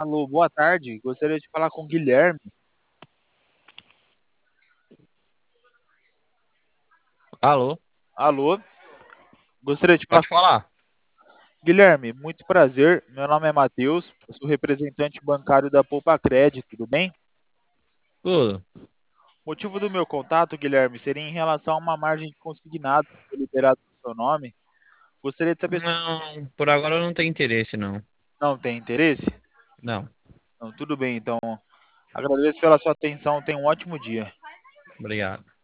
Alô, boa tarde. Gostaria de falar com o Guilherme. Alô, Alô, gostaria de falar pode com falar. Guilherme. Muito prazer. Meu nome é Matheus. Eu sou representante bancário da Poupa Crédito, tudo bem? Tudo. O motivo do meu contato, Guilherme, seria em relação a uma margem de consignado que foi liberada no seu nome. Gostaria de saber se Não, por agora eu não tenho interesse, não. não tem interesse. Não, Não, tudo bem, então. Agradeço pela sua atenção. Tenha um ótimo dia. obrigado.